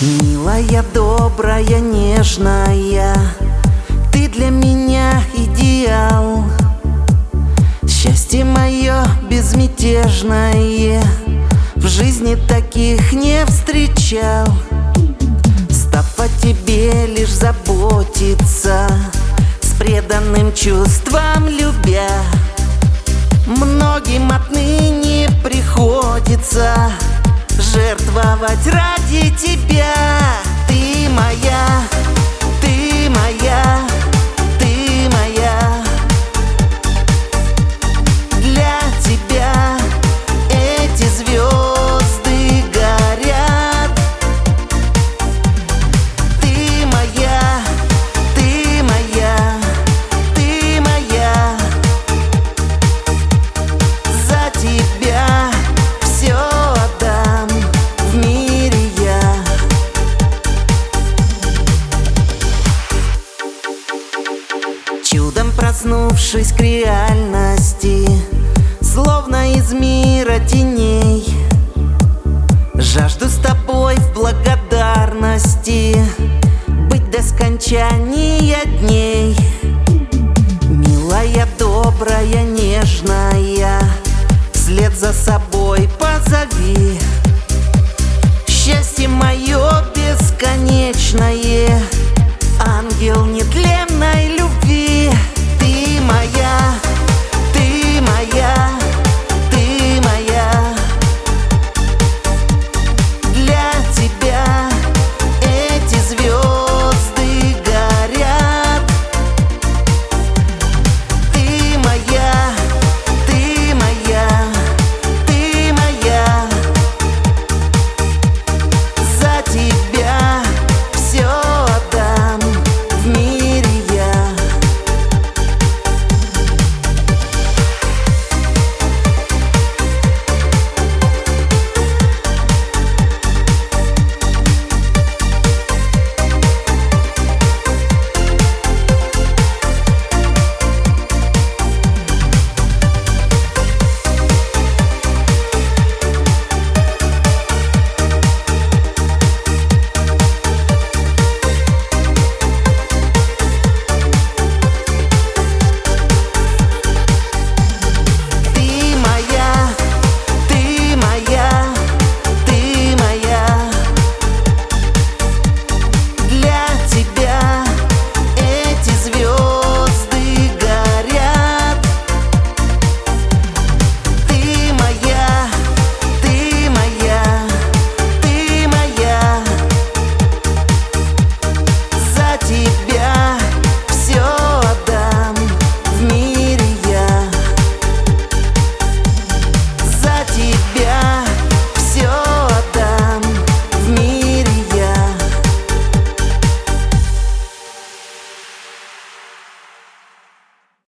Милая, добрая, нежная, ты для меня идеал. Счастье мое безмятежное, в жизни таких не встречал. Став о тебе лишь заботиться, с преданным чувством любя, многим отныне приходится жертвовать ради тебя. Ты моя, ты моя, ты моя. Для тебя эти звезды горят. Ты моя, ты моя, ты моя. За тебя все отдам в мире я. Чудом проснувшись к реальности, словно из мира теней, жажду с тобой в благодарности быть до скончания дней. Милая, добрая, нежная, вслед за собой позови. Счастье мое бесконечное, ангел нетленной любви. Ты моя,